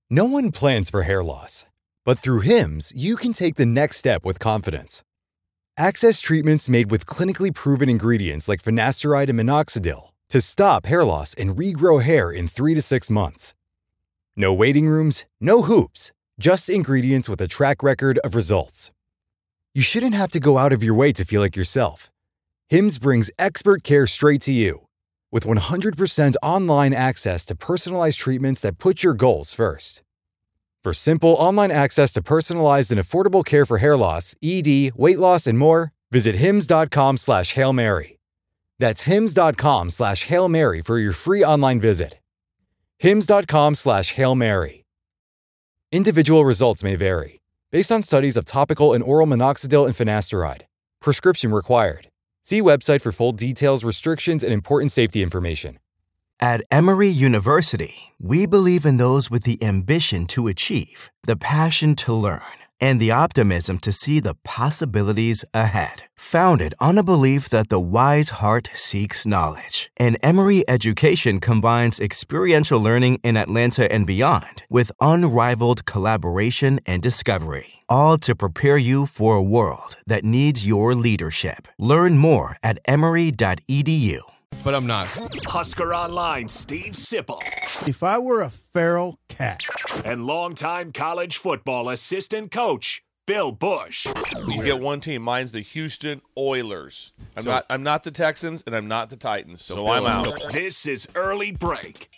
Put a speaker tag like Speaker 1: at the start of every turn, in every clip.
Speaker 1: No one plans for hair loss, but through Hims, you can take the next step with confidence. Access treatments made with clinically proven ingredients like finasteride and minoxidil to stop hair loss and regrow hair in 3 to 6 months. No waiting rooms, no hoops, just ingredients with a track record of results. You shouldn't have to go out of your way to feel like yourself. Hims brings expert care straight to you. With 100% online access to personalized treatments that put your goals first. For simple online access to personalized and affordable care for hair loss, ED, weight loss, and more, visit hims.com/Hail Mary. That's hims.com/Hail Mary for your free online visit. hims.com/Hail Mary. Individual results may vary, based on studies of topical and oral minoxidil and finasteride. Prescription required. See website for full details, restrictions, and important safety information.
Speaker 2: At Emory University, we believe in those with the ambition to achieve, the passion to learn, and the optimism to see the possibilities ahead. Founded on a belief that the wise heart seeks knowledge, and Emory education combines experiential learning in Atlanta and beyond with unrivaled collaboration and discovery, all to prepare you for a world that needs your leadership. Learn more at emory.edu.
Speaker 3: But I'm not.
Speaker 4: Husker Online, Steve Sipple.
Speaker 5: If I were a feral cat.
Speaker 4: And longtime college football assistant coach, Bill Bush.
Speaker 6: You get one team. Mine's the Houston Oilers. I'm not the Texans, and I'm not the Titans, so I'm out.
Speaker 4: This is Early Break.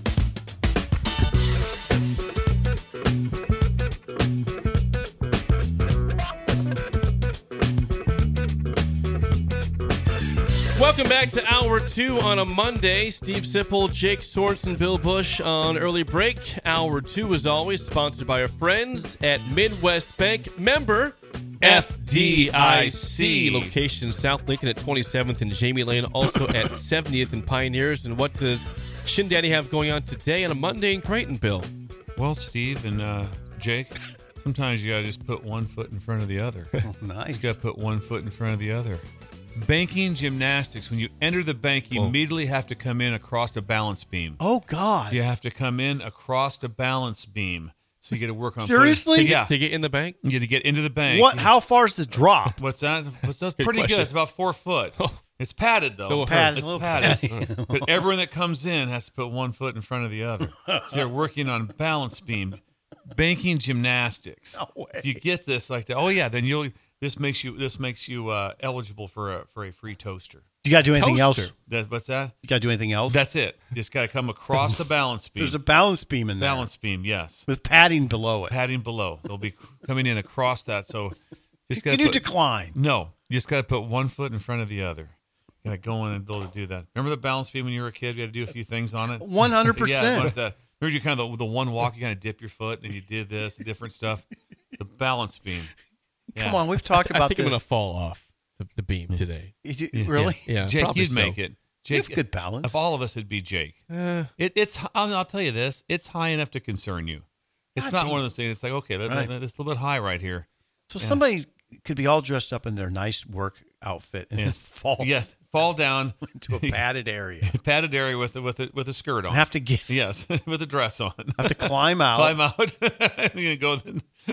Speaker 3: Welcome back to Hour 2 on a Monday. Steve Sipple, Jake Sorensen, Bill Bush on Early Break. Hour 2, as always, sponsored by our friends at Midwest Bank. Member FDIC. Location South Lincoln at 27th and Jamie Lane, also at 70th and Pioneers. And what does Shin Daddy have going on today on a Monday in Creighton, Bill?
Speaker 7: Well, Steve and Jake, sometimes you got to just put one foot in front of the other.
Speaker 5: Oh, nice.
Speaker 7: You got to put one foot in front of the other. Banking gymnastics. When you enter the bank, you immediately have to come in across a balance beam.
Speaker 5: Oh, God.
Speaker 7: You have to come in across the balance beam. So you got to work on
Speaker 5: Seriously?
Speaker 3: To get in the bank?
Speaker 7: You got to get into the bank.
Speaker 5: What? How far's the drop?
Speaker 7: What's that? That's pretty
Speaker 3: question.
Speaker 7: good. It's about 4 foot. It's padded, though.
Speaker 3: So
Speaker 7: It's padded. But everyone that comes in has to put one foot in front of the other. So you're working on balance beam. Banking gymnastics.
Speaker 5: No way.
Speaker 7: If you get this like that, then this makes you eligible for a free toaster.
Speaker 5: You got to do anything else?
Speaker 7: What's that?
Speaker 5: You got to do anything else?
Speaker 7: That's it. You just got to come across the balance beam.
Speaker 5: There's a balance beam in there.
Speaker 7: Balance beam, yes.
Speaker 5: With padding below it.
Speaker 7: Padding below. They'll be coming in across that. So
Speaker 5: Can you decline?
Speaker 7: No. You just got to put one foot in front of the other. You got to go in and be able to do that. Remember the balance beam when you were a kid? You had to do a few things on it?
Speaker 5: 100%.
Speaker 7: Yeah, remember you kind of the one walk, you kind of dip your foot, and you did this, different stuff. The balance beam. Yeah.
Speaker 5: Come on, we've talked about
Speaker 3: I think
Speaker 5: this.
Speaker 3: I'm going to fall off the beam today.
Speaker 5: Really?
Speaker 3: Yeah,
Speaker 7: Jake,
Speaker 3: probably
Speaker 7: you'd make it. Jake,
Speaker 5: you have good balance.
Speaker 7: Of all of us, it'd be Jake. I'll tell you this. It's high enough to concern you. It's not one of those things. It's like, okay, that's a little bit high right here.
Speaker 5: So somebody could be all dressed up in their nice work outfit and fall.
Speaker 7: Yes, fall down
Speaker 5: into a padded area.
Speaker 7: Padded area with a skirt on.
Speaker 5: I have to get.
Speaker 7: Yes, with a dress on.
Speaker 5: I have to climb out.
Speaker 7: Climb out. You're gonna go.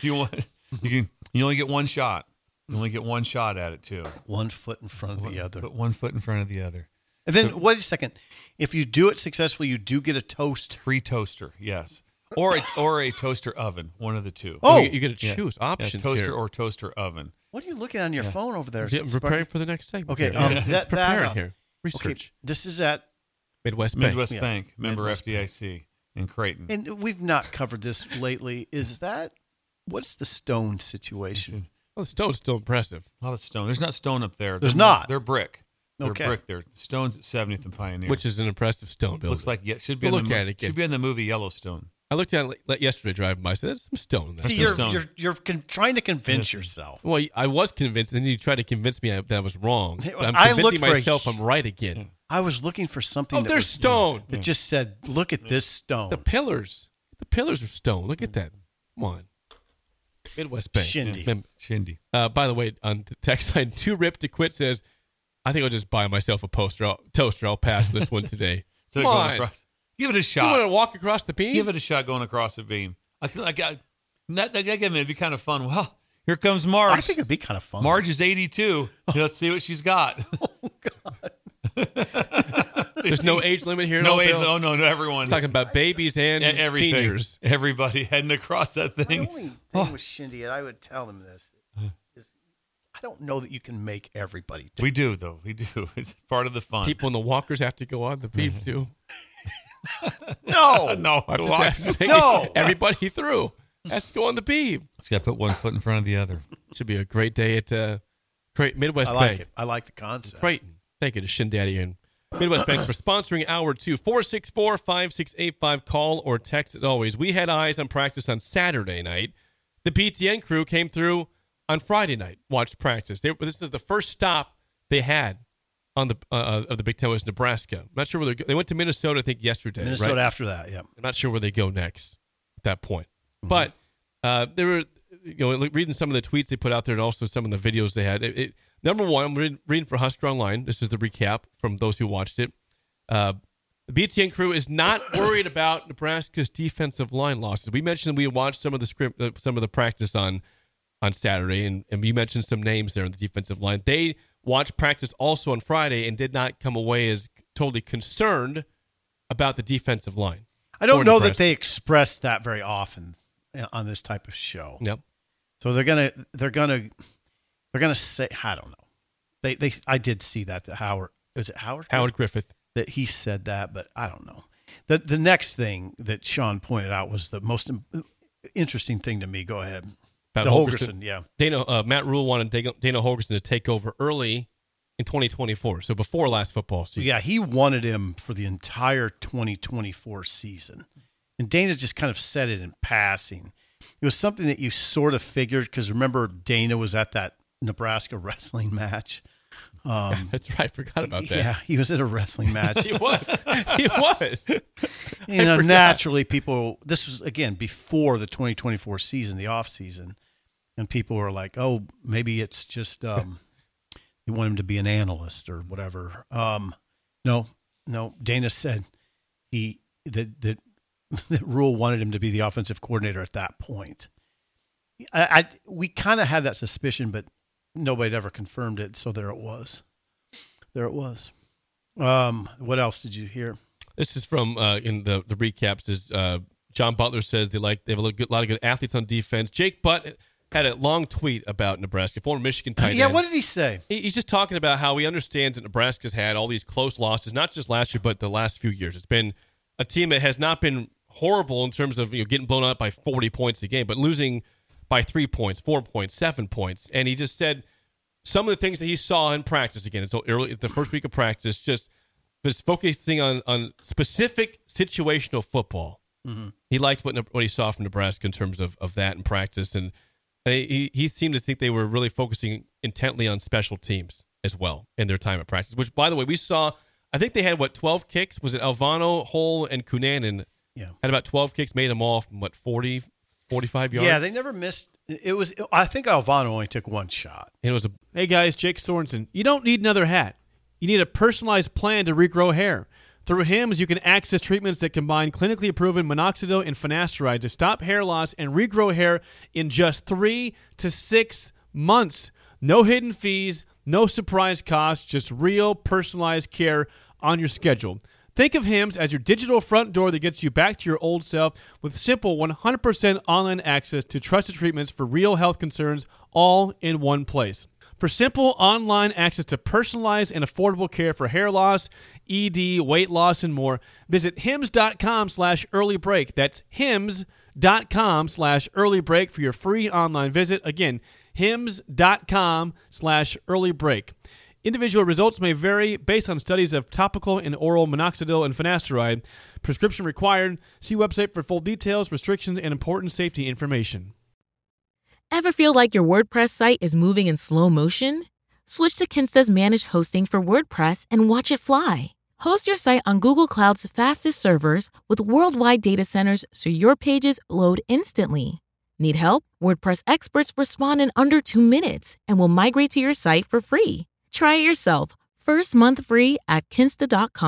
Speaker 7: You only get one shot. You only get one shot at it too.
Speaker 5: 1 foot in front of the other.
Speaker 7: Put 1 foot in front of the other.
Speaker 5: And then wait a second. If you do it successfully, you do get a toast.
Speaker 7: Free toaster, yes. Or a toaster oven, one of the two.
Speaker 3: Oh, you get to choose options.
Speaker 7: Toaster
Speaker 3: here.
Speaker 7: or toaster oven.
Speaker 5: What are you looking on your phone over there?
Speaker 3: I'm preparing for the next segment.
Speaker 5: Okay,
Speaker 3: preparing here. Research.
Speaker 5: Okay, this is at
Speaker 3: Midwest Bank.
Speaker 7: Midwest Bank, member
Speaker 5: Midwest
Speaker 7: FDIC in Creighton.
Speaker 5: And we've not covered this lately. What's the stone situation?
Speaker 3: Well, the stone's still impressive.
Speaker 7: A lot of stone. There's not stone up there.
Speaker 5: There's not.
Speaker 7: They're brick. They're
Speaker 5: Okay.
Speaker 7: brick there. Stone's at 70th and Pioneer.
Speaker 3: Which is an impressive stone building.
Speaker 7: Looks like should be
Speaker 3: We'll
Speaker 7: in
Speaker 3: look at it again.
Speaker 7: Should be in the movie Yellowstone.
Speaker 3: I looked at it yesterday driving by. I said, "There's some stone there."
Speaker 5: See, you're trying to convince yourself.
Speaker 3: Well, I was convinced, and then you tried to convince me that I was wrong. I'm
Speaker 5: I
Speaker 3: convincing
Speaker 5: looked for
Speaker 3: myself I'm right again.
Speaker 5: I was looking for something.
Speaker 3: There's stone.
Speaker 5: That just said, "Look at this stone."
Speaker 3: The pillars are stone. Look at that. Come on. Midwest Bank.
Speaker 5: Shindy.
Speaker 3: By the way, on the text line, Too Ripped to Quit says, I think I'll just buy myself a toaster. I'll pass this one today.
Speaker 7: So
Speaker 3: Come on.
Speaker 7: Give it a
Speaker 3: You
Speaker 7: shot.
Speaker 3: want to walk across the beam?
Speaker 7: Give it a shot going across the beam. I feel like that it'd be kind of fun. Well, here comes Marge.
Speaker 5: I think it'd be kind of fun.
Speaker 7: Marge is 82. Let's see what she's got.
Speaker 5: Oh, God.
Speaker 3: There's no age limit here.
Speaker 7: No age.
Speaker 3: Bill?
Speaker 7: Oh, no, everyone.
Speaker 3: Talking about babies and
Speaker 7: everything.
Speaker 3: seniors.
Speaker 7: Everybody heading across that thing.
Speaker 5: My only thing with Shindy, and I would tell him this, is I don't know that you can make everybody do
Speaker 7: We do, though. We do. It's part of the fun.
Speaker 3: People in the walkers have to go on the beam too.
Speaker 5: No.
Speaker 7: No.
Speaker 5: No.
Speaker 3: Everybody through has to go on the beam.
Speaker 7: It's got to put one foot in front of the other.
Speaker 3: Should be a great day at Great Midwest
Speaker 5: I like
Speaker 3: Bank.
Speaker 5: it. I like the concept.
Speaker 3: Creighton. Thank you to Shin Daddy and Midwest Bank for sponsoring Hour 2. 464-5685. Call or text as always. We had eyes on practice on Saturday night. The BTN crew came through on Friday night, watched practice. This is the first stop they had on the of the Big Ten was Nebraska. I'm not sure where they went to Minnesota, I think, yesterday.
Speaker 5: Minnesota
Speaker 3: right?
Speaker 5: after that, yeah.
Speaker 3: I'm not sure where they go next at that point. But they were, reading some of the tweets they put out there and also some of the videos they had. Number one, I'm reading for Husker Online. This is the recap from those who watched it. The BTN crew is not worried about Nebraska's defensive line losses. We mentioned we watched some of the practice on Saturday, and we mentioned some names there in the defensive line. They watched practice also on Friday and did not come away as totally concerned about the defensive line.
Speaker 5: I don't know that they express that very often on this type of show.
Speaker 3: Yep.
Speaker 5: So they're gonna say, I don't know. I did see that to Howard. Is it Howard?
Speaker 3: Howard Griffith.
Speaker 5: That he said that, but I don't know. The next thing that Sean pointed out was the most interesting thing to me. Go ahead.
Speaker 3: About
Speaker 5: the Holgorsen, yeah.
Speaker 3: Matt Rule wanted Dana Holgorsen to take over early in 2024, so before last football season.
Speaker 5: Yeah, he wanted him for the entire 2024 season. And Dana just kind of said it in passing. It was something that you sort of figured, because remember Dana was at that Nebraska wrestling match.
Speaker 3: That's right. I forgot about that.
Speaker 5: Yeah, he was at a wrestling match.
Speaker 3: He was. He was.
Speaker 5: Naturally, people, this was, again, before the 2024 season, the off season, and people were like, oh, maybe it's just you want him to be an analyst or whatever. No, Dana said that Rule wanted him to be the offensive coordinator at that point. We kind of had that suspicion, but nobody had ever confirmed it, so there it was. What else did you hear?
Speaker 3: This is from in the recaps. Is John Butler says they have a lot of good athletes on defense. Jake Butt had a long tweet about Nebraska, former Michigan tight end.
Speaker 5: Yeah, what did he say?
Speaker 3: He's just talking about how he understands that Nebraska's had all these close losses, not just last year, but the last few years. It's been a team that has not been horrible in terms of getting blown out by 40 points a game, but losing by 3 points, 4 points, 7 points. And he just said some of the things that he saw in practice again. So early, the first week of practice, just was focusing on specific situational football. Mm-hmm. He liked what he saw from Nebraska in terms of that in practice, and he seemed to think they were really focusing intently on special teams as well in their time at practice. Which, by the way, we saw. I think they had 12 kicks. Was it Alvano, Hull, and Cunanan?
Speaker 5: Yeah,
Speaker 3: had about 12 kicks, made them all from 40, 45 yards.
Speaker 5: Yeah, they never missed. It was. I think Alvano only took one shot.
Speaker 3: And it was
Speaker 8: Hey guys, Jake Sorensen. You don't need another hat. You need a personalized plan to regrow hair. Through Hims, you can access treatments that combine clinically proven minoxidil and finasteride to stop hair loss and regrow hair in just 3 to 6 months. No hidden fees, no surprise costs, just real personalized care on your schedule. Think of Hims as your digital front door that gets you back to your old self with simple 100% online access to trusted treatments for real health concerns all in one place. For simple online access to personalized and affordable care for hair loss, ED, weight loss, and more, visit hims.com/earlybreak. That's hims.com/earlybreak for your free online visit. Again, hims.com/earlybreak. Individual results may vary based on studies of topical and oral minoxidil and finasteride. Prescription required. See website for full details, restrictions, and important safety information.
Speaker 9: Ever feel like your WordPress site is moving in slow motion? Switch to Kinsta's managed hosting for WordPress and watch it fly. Host your site on Google Cloud's fastest servers with worldwide data centers so your pages load instantly. Need help? WordPress experts respond in under 2 minutes and will migrate to your site for free. Try it yourself. First month free at Kinsta.com.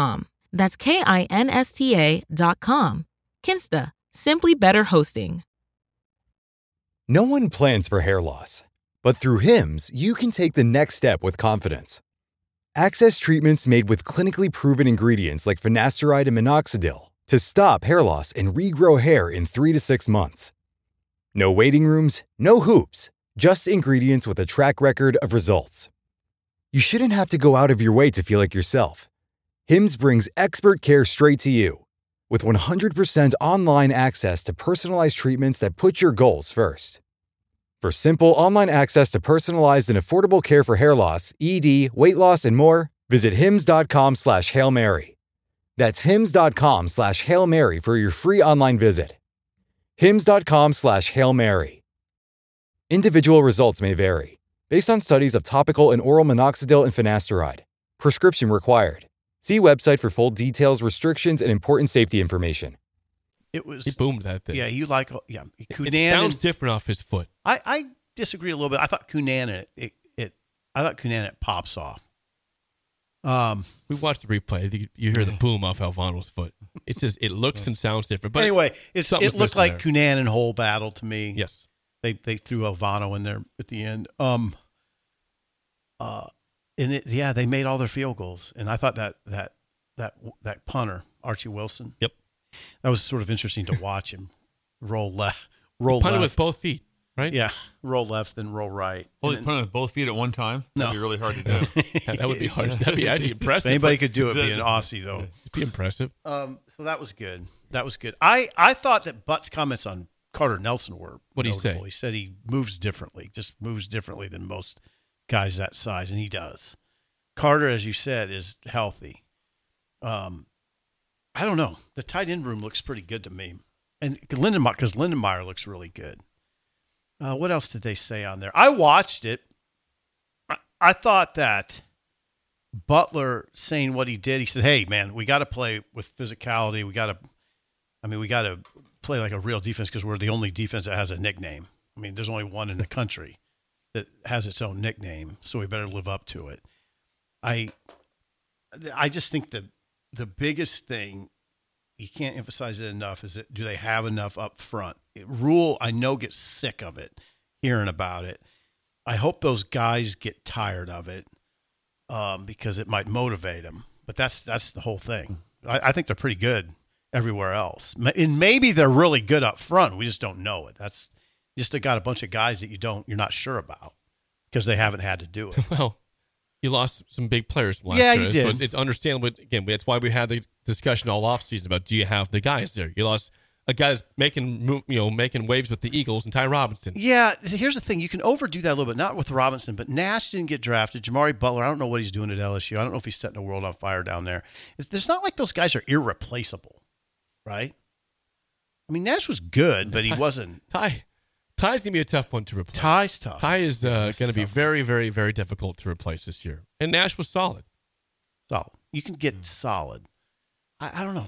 Speaker 9: That's KINSTA.com. Kinsta, simply better hosting.
Speaker 1: No one plans for hair loss, but through Hims, you can take the next step with confidence. Access treatments made with clinically proven ingredients like finasteride and minoxidil to stop hair loss and regrow hair in 3 to 6 months. No waiting rooms, no hoops, just ingredients with a track record of results. You shouldn't have to go out of your way to feel like yourself. Hims brings expert care straight to you. With 100% online access to personalized treatments that put your goals first. For simple online access to personalized and affordable care for hair loss, ED, weight loss, and more, visit hims.com/Hail Mary. That's hims.com/Hail Mary for your free online visit. hims.com/Hail Mary. Individual results may vary, based on studies of topical and oral minoxidil and finasteride. Prescription required. See website for full details, restrictions, and important safety information.
Speaker 5: It was
Speaker 8: He boomed that thing.
Speaker 5: Yeah, you like Cunanan.
Speaker 8: It sounds different off his foot.
Speaker 5: I disagree a little bit. I thought Cunanan it pops off.
Speaker 8: We watched the replay. You hear the boom off Alvano's foot. It's just it looks and sounds different. But
Speaker 5: anyway, it looked like
Speaker 8: there.
Speaker 5: Cunanan whole battle to me.
Speaker 8: Yes,
Speaker 5: they threw Alvano in there at the end. They made all their field goals, and I thought that punter Archie Wilson.
Speaker 8: Yep,
Speaker 5: that was sort of interesting to watch him roll left.
Speaker 8: Punted with both feet, right?
Speaker 5: Yeah, roll left, then roll right.
Speaker 7: Well, you punted with both feet at one time?
Speaker 5: No.
Speaker 7: That'd be really hard to do.
Speaker 8: That would be hard. That'd be actually impressive.
Speaker 5: If anybody could do it, be an Aussie, though.
Speaker 8: It'd be impressive.
Speaker 5: So that was good. I thought that Butt's comments on Carter Nelson were
Speaker 8: What did he say?
Speaker 5: He said he moves differently than most guys that size, and he does. Carter, as you said, is healthy. I don't know. The tight end room looks pretty good to me. And Lindenmeyer looks really good. What else did they say on there? I watched it. I thought that Butler saying what he did, he said, hey, man, we got to play with physicality. We got to play like a real defense because we're the only defense that has a nickname. I mean, there's only one in the country that has its own nickname, so we better live up to it. I just think that the biggest thing, you can't emphasize it enough, is that do they have enough up front? Rule, I know, gets sick of it, hearing about it. I hope those guys get tired of it because it might motivate them. But that's the whole thing. I think they're pretty good everywhere else. And maybe they're really good up front. We just don't know it. That's just got a bunch of guys that you're not sure about because they haven't had to do it.
Speaker 8: Well, you lost some big players from last year.
Speaker 5: Yeah, you did.
Speaker 8: So it's understandable. Again, that's why we had the discussion all offseason about do you have the guys there? You lost a guy that's making waves with the Eagles and Ty Robinson.
Speaker 5: Yeah, here's the thing. You can overdo that a little bit, not with Robinson, but Nash didn't get drafted. Jamari Butler, I don't know what he's doing at LSU. I don't know if he's setting the world on fire down there. It's not like those guys are irreplaceable, right? I mean, Nash was good, but he wasn't.
Speaker 8: Ty's going to be a tough one to replace.
Speaker 5: Ty's tough.
Speaker 8: Ty is going to be very, very, very difficult to replace this year. And Nash was solid.
Speaker 5: Solid. You can get solid. I don't know.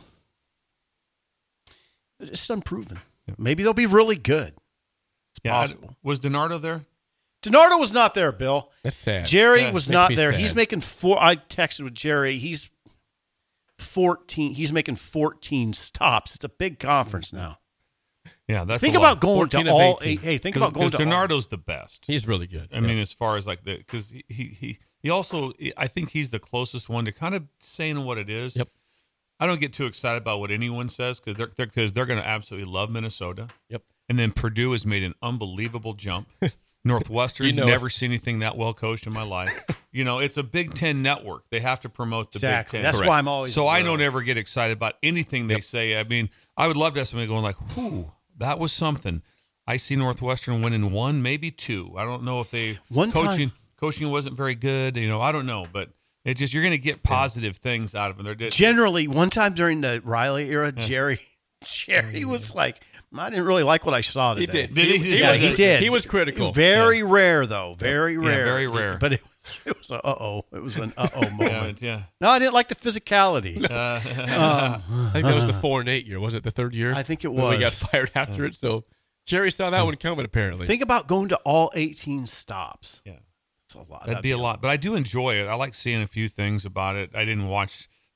Speaker 5: It's unproven. Yeah. Maybe they'll be really good. It's possible.
Speaker 7: Was DiNardo there?
Speaker 5: DiNardo was not there, Bill.
Speaker 8: That's sad.
Speaker 5: Jerry was not there.
Speaker 8: Sad.
Speaker 5: He's making 4. I texted with Jerry. He's 14. He's making 14 stops. It's a big conference now.
Speaker 7: Yeah, that's
Speaker 5: think about going to all 8. Hey, think about going to
Speaker 7: DiNardo's the best.
Speaker 8: He's really good.
Speaker 7: I mean, as far as like because he also, I think he's the closest one to kind of saying what it is.
Speaker 8: Yep.
Speaker 7: I don't get too excited about what anyone says because they're going to absolutely love Minnesota.
Speaker 8: Yep.
Speaker 7: And then Purdue has made an unbelievable jump. Northwestern, never seen anything that well coached in my life. It's a Big Ten network. They have to promote the Big Ten.
Speaker 5: That's why I'm always.
Speaker 7: So I don't ever get excited about anything they say. I mean, I would love to have somebody going like, "Whoo, that was something." I see Northwestern winning 1, maybe 2. I don't know if they coaching wasn't very good. I don't know, but it's just you're going to get positive things out of them. They're
Speaker 5: generally one time during the Riley era, Jerry was like, I didn't really like what I saw today.
Speaker 8: He did. He was critical.
Speaker 5: Very rare, though. Very rare.
Speaker 7: Yeah, very rare.
Speaker 5: But it was It was an moment.
Speaker 7: Yeah.
Speaker 5: No, I didn't like the physicality.
Speaker 8: I think that was the 4 and 8 year. Was it the third year?
Speaker 5: I think it was.
Speaker 8: We got fired after it. So Jerry saw that one coming, apparently.
Speaker 5: Think about going to all 18 stops.
Speaker 7: Yeah.
Speaker 5: That's a lot.
Speaker 7: That'd be a lot. But I do enjoy it. I like seeing a few things about it. I didn't watch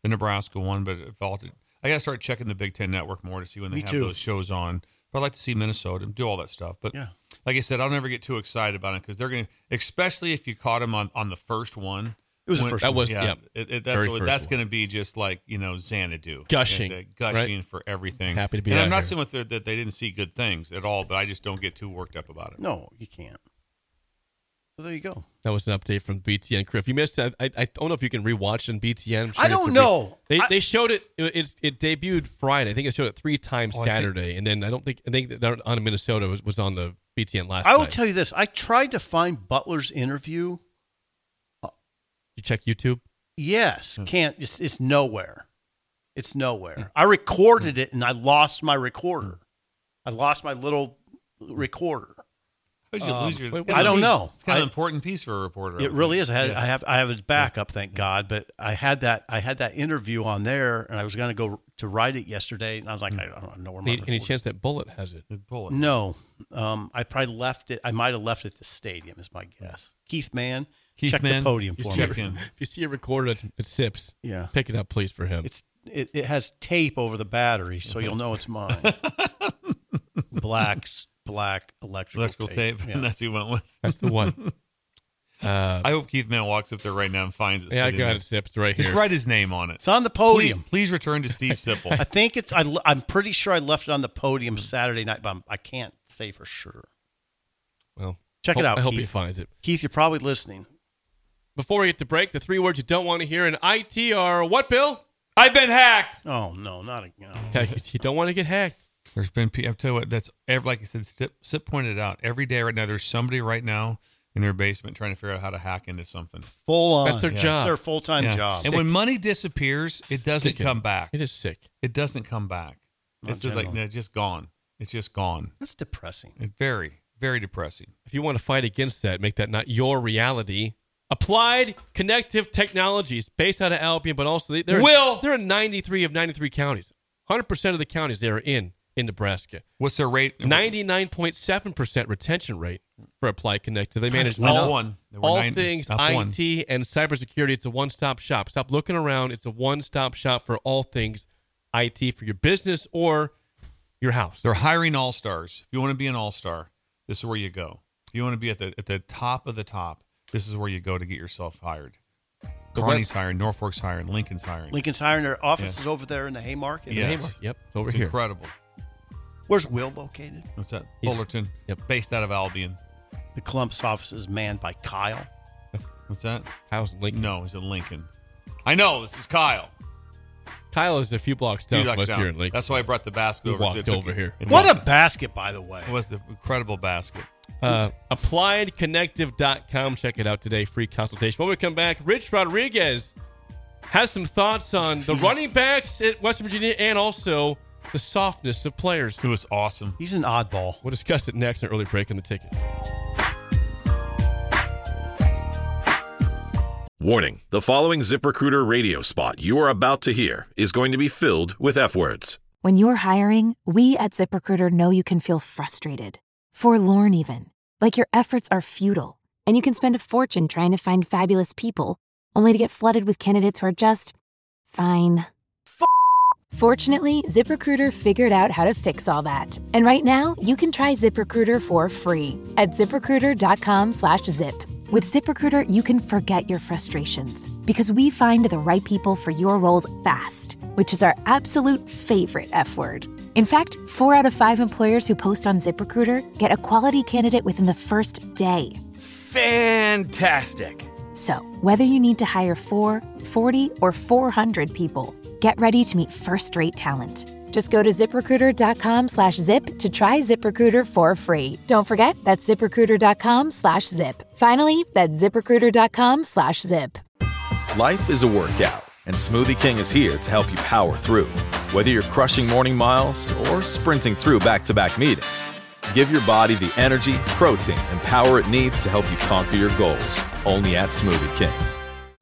Speaker 7: the Nebraska one, but it vaulted. I got to start checking the Big Ten Network more to see when they have those shows on. But I'd like to see Minnesota and do all that stuff. But like I said, I'll never get too excited about it because they're going to, especially if you caught them on the first one.
Speaker 5: It was the first one.
Speaker 7: That's going to be just like, Xanadu.
Speaker 8: Gushing.
Speaker 7: Gushing for everything.
Speaker 8: Happy to be
Speaker 7: and
Speaker 8: out
Speaker 7: I'm not
Speaker 8: here.
Speaker 7: saying that they didn't see good things at all, but I just don't get too worked up about it.
Speaker 5: No, you can't. So there you go.
Speaker 8: That was an update from BTN crew. If you missed it, I don't know if you can rewatch on BTN.
Speaker 5: I don't know.
Speaker 8: They showed it. It debuted Friday. I think it showed it 3 times Saturday, and then I think that on Minnesota was on the BTN last night.
Speaker 5: I will tell you this. I tried to find Butler's interview.
Speaker 8: You check YouTube?
Speaker 5: Yes. Can't. It's nowhere. It's nowhere. I recorded it, and I lost my recorder. I lost my little recorder. I don't know.
Speaker 7: It's kind of an important piece for a reporter.
Speaker 5: It really is. I have his backup, thank God. But I had that interview on there, and I was going to go to write it yesterday, and I was like, I don't know where my
Speaker 8: any chance that Bullet has it?
Speaker 7: Bullet.
Speaker 5: No, I probably left it. I might have left it at the stadium, is my guess. Keith Mann, check the podium for me.
Speaker 8: If you see a recorder that sips, pick it up, please, for him.
Speaker 5: It has tape over the battery, so you'll know it's mine. Black electrical tape.
Speaker 7: And that's who you went with.
Speaker 8: That's the one.
Speaker 7: I hope Keith Mann walks up there right now and finds it.
Speaker 8: Yeah, I got it. Sips right here.
Speaker 7: Just write his name on it.
Speaker 5: It's on the podium.
Speaker 7: Please return to Steve Sipple.
Speaker 5: I think it's. I'm pretty sure I left it on the podium Saturday night, but I can't say for sure.
Speaker 8: Well,
Speaker 5: check it out.
Speaker 8: I hope
Speaker 5: Keith.
Speaker 8: he finds it.
Speaker 5: Keith, you're probably listening.
Speaker 8: Before we get to break, the 3 words you don't want to hear in IT are what, Bill?
Speaker 7: I've been hacked.
Speaker 5: Oh no, not again.
Speaker 8: Yeah, you don't want to get hacked.
Speaker 7: There's been, I'll tell you what, like I said, Sip pointed out, every day right now, there's somebody right now in their basement trying to figure out how to hack into something.
Speaker 5: Full on.
Speaker 8: That's their job.
Speaker 5: It's their full-time job.
Speaker 7: And when money disappears, it doesn't come back.
Speaker 8: It is sick.
Speaker 7: It doesn't come back. It's just like, it's just gone. It's just gone.
Speaker 5: That's depressing.
Speaker 7: It's very, very depressing.
Speaker 8: If you want to fight against that, make that not your reality, Applied Connective Technologies, based out of Albion, but also they're in 93 of 93 counties. 100% of the counties they are in Nebraska.
Speaker 7: What's their rate?
Speaker 8: 99.7% retention rate for Applied Connective. They manage
Speaker 7: all
Speaker 8: things IT and cybersecurity. It's a one-stop shop. Stop looking around. It's a one-stop shop for all things IT for your business or your house.
Speaker 7: They're hiring all-stars. If you want to be an all-star, this is where you go. If you want to be at the top of the top, this is where you go to get yourself hired. Kearney's hiring, Norfolk's hiring, Lincoln's hiring.
Speaker 5: Lincoln's hiring. Their office is over there in the Haymarket.
Speaker 7: Yes.
Speaker 8: Haymarket. Yep, it's over
Speaker 7: it's
Speaker 8: here.
Speaker 7: Incredible.
Speaker 5: Where's Will located?
Speaker 7: What's that? Fullerton.
Speaker 8: Yep.
Speaker 7: Based out of Albion.
Speaker 5: The Clump's office is manned by Kyle.
Speaker 7: What's that?
Speaker 8: Kyle's in Lincoln.
Speaker 7: No, he's in Lincoln. I know. This is Kyle.
Speaker 8: Kyle is a few blocks down from us here in Lincoln.
Speaker 7: That's why I brought the basket over.
Speaker 8: Walked over here.
Speaker 5: What a basket, by the way.
Speaker 7: It was the incredible basket.
Speaker 8: AppliedConnective.com. Check it out today. Free consultation. When we come back, Rich Rodriguez has some thoughts on the running backs at Western Virginia and also the softness of players.
Speaker 7: It was awesome.
Speaker 5: He's an oddball.
Speaker 8: We'll discuss it next in early break in the ticket.
Speaker 10: Warning, the following ZipRecruiter radio spot you are about to hear is going to be filled with F-words.
Speaker 11: When you're hiring, we at ZipRecruiter know you can feel frustrated, forlorn even, like your efforts are futile, and you can spend a fortune trying to find fabulous people, only to get flooded with candidates who are just fine. Fortunately, ZipRecruiter figured out how to fix all that. And right now, you can try ZipRecruiter for free at ZipRecruiter.com/zip. With ZipRecruiter, you can forget your frustrations because we find the right people for your roles fast, which is our absolute favorite F word. In fact, 4 out of 5 employers who post on ZipRecruiter get a quality candidate within the first day.
Speaker 12: Fantastic.
Speaker 11: So, whether you need to hire 4, 40, or 400 people, get ready to meet first-rate talent. Just go to ZipRecruiter.com/zip to try ZipRecruiter for free. Don't forget, that's ZipRecruiter.com/zip. Finally, that's ZipRecruiter.com/zip.
Speaker 12: Life is a workout, and Smoothie King is here to help you power through. Whether you're crushing morning miles or sprinting through back-to-back meetings, give your body the energy, protein, and power it needs to help you conquer your goals. Only at Smoothie King.